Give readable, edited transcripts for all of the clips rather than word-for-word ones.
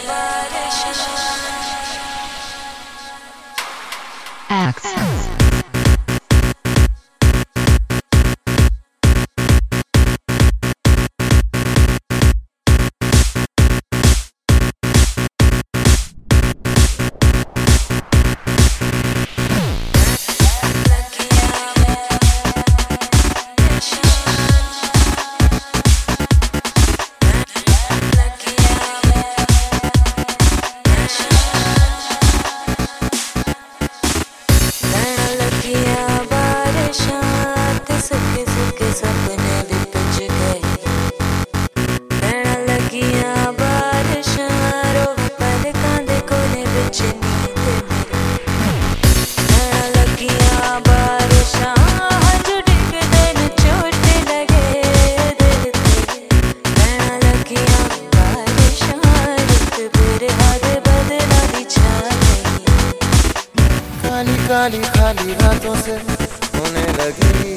काली खाली रातों से होने लगी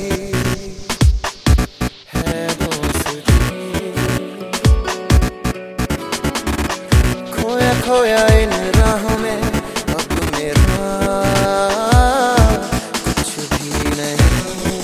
है दोस्ती। खोया खोया इन राहों में अब मेरा कुछ भी नहीं।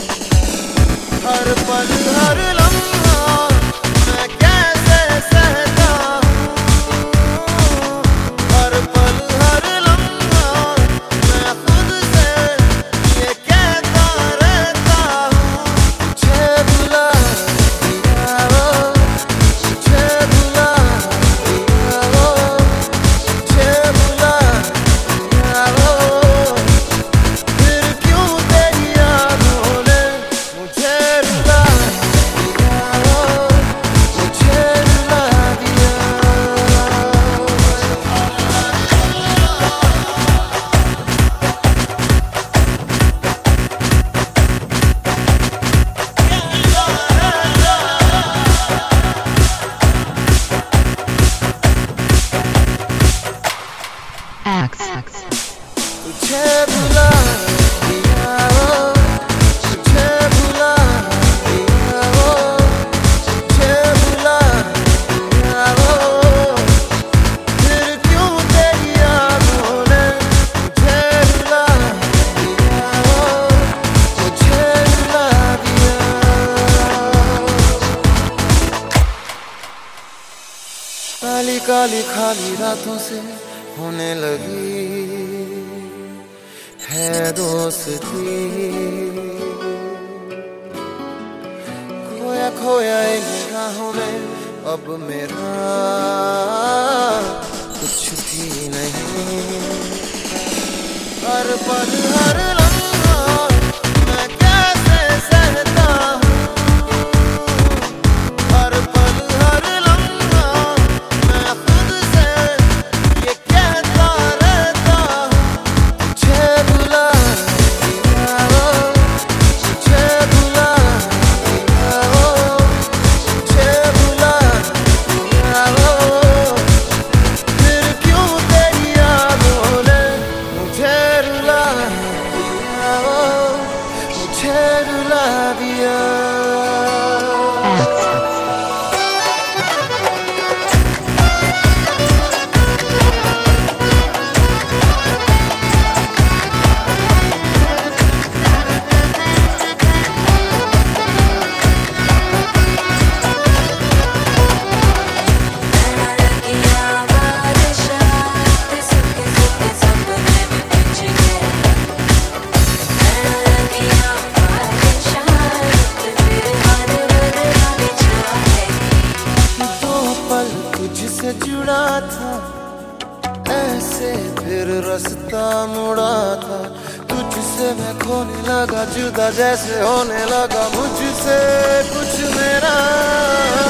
हर पल हर लम्हा मैं कैसे सहता हूँ। हर पल हर लम्हा मैं खुद से ये कहता रहता हूँ। मुझे भुला दिया वो, मुझे भुला दिया वो, मुझे भुला दिया वो। फिर क्यों तेरी यादों ने मुझे रुला दिया वो, मुझे रुला दिया। तुझे भुला दिया वो, तुझे भुला दिया वो, तुझे भुला दिया वो। फिर क्यों तेरी यादों ने मुझे रुला दिया वो, मुझे रुला दिया। काली काली खाली रातों से होने लगी है दोस्ती। खोया खोया इन राहों में अब मेरा कुछ भी नहीं। हर पल हर लम्हा मैं कैसे सहता हूँ। हर पल हर लम्हा मैं खुद से ये कहता रहता हूँ। मुझे भुला दिया वो, मुझे भुला दिया वो, मुझे भुला दिया वो। फिर क्यों तेरी यादों ने मुझे रुला दिया वो, मुझे रुला दिया। तुझसे जुड़ा था ऐसे फिर रास्ता मुड़ा था। तुझसे मैं खोने लगा जुदा जैसे होने लगा मुझसे कुछ मेरा।